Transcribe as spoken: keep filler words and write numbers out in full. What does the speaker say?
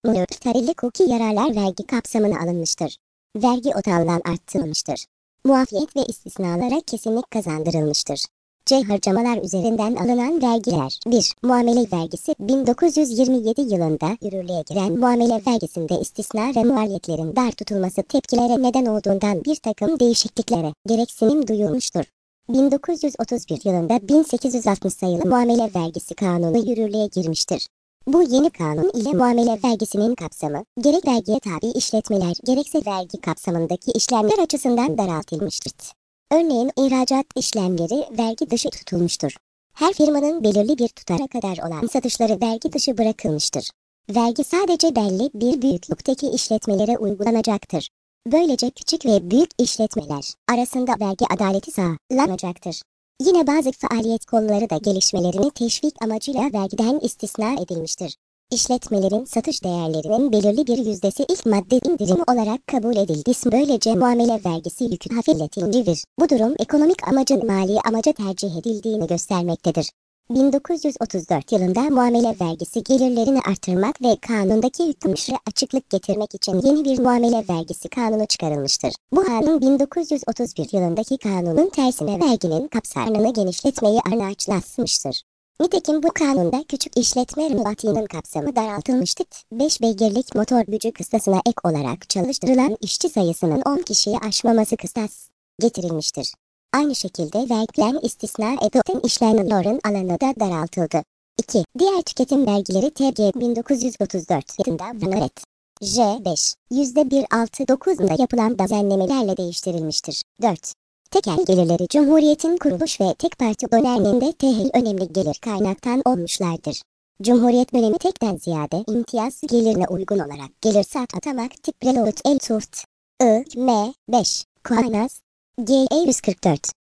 Tarihli hukuki yararlar vergi kapsamına alınmıştır. Vergi otağından arttırılmıştır. Muafiyet ve istisnalara kesinlik kazandırılmıştır. C. Harcamalar üzerinden alınan vergiler. bir. Muamele vergisi bin dokuz yüz yirmi yedi yılında yürürlüğe giren muamele vergisinde istisna ve muafiyetlerin dar tutulması tepkilere neden olduğundan bir takım değişikliklere gereksinim duyulmuştur. bin dokuz yüz otuz bir yılında bin sekiz yüz altmış sayılı muamele vergisi kanunu yürürlüğe girmiştir. Bu yeni kanun ile muamele vergisinin kapsamı, gerek vergiye tabi işletmeler gerekse vergi kapsamındaki işlemler açısından daraltılmıştır. Örneğin ihracat işlemleri vergi dışı tutulmuştur. Her firmanın belirli bir tutara kadar olan satışları vergi dışı bırakılmıştır. Vergi sadece belli bir büyüklükteki işletmelere uygulanacaktır. Böylece küçük ve büyük işletmeler arasında vergi adaleti sağlanacaktır. Yine bazı faaliyet kolları da gelişmelerini teşvik amacıyla vergiden istisna edilmiştir. İşletmelerin satış değerlerinin belirli bir yüzdesi ilk madde indirim olarak kabul edildi. Böylece muamele vergisi yükü hafifletilmiştir. Bu durum ekonomik amacın mali amaca tercih edildiğini göstermektedir. bin dokuz yüz otuz dört yılında muamele vergisi gelirlerini artırmak ve kanundaki hükümlere açıklık getirmek için yeni bir muamele vergisi kanunu çıkarılmıştır. Bu kanun bin dokuz yüz otuz bir yılındaki kanunun tersine verginin kapsamını genişletmeyi amaçlamıştır. Nitekim bu kanunda küçük işletme ruhsatının kapsamı daraltılmıştır. beş beygirlik motor gücü kıstasına ek olarak çalıştırılan işçi sayısının on kişiyi aşmaması kıstas getirilmiştir. Aynı şekilde vergiden istisna edilen işlemlerin alanı da daraltıldı. iki. Diğer tüketim vergileri T G bin dokuz yüz otuz dört yılında Vanet J beş yüzde bir virgül altı dokuz'da yapılan düzenlemelerle değiştirilmiştir. dört. Tekel gelirleri Cumhuriyet'in kuruluş ve tek parti döneminde tehil önemli gelir kaynaktan olmuşlardır. Cumhuriyet dönemi tekten ziyade imtiyaz gelirine uygun olarak gelir sat atamak tip reload el turt I M beş Koanaz G E yüz kırk dört